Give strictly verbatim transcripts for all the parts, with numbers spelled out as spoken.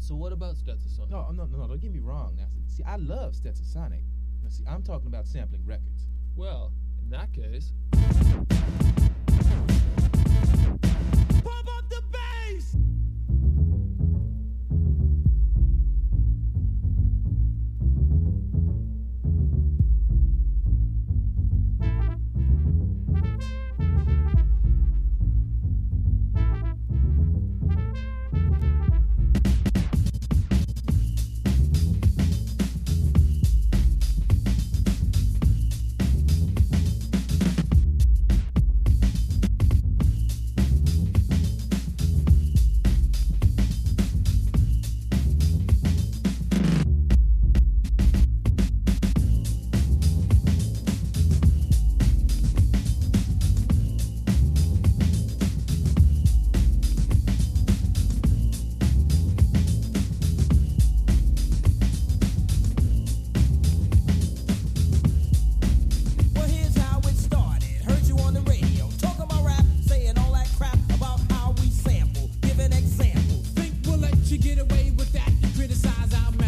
So what about Stetsasonic? No, no, no, no, don't get me wrong. Now, see, I love Stetsasonic. Now, see, I'm talking about sampling records. Well, in that case... Pump up the bass!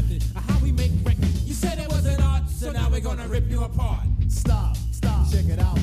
Stop, stop, check it out.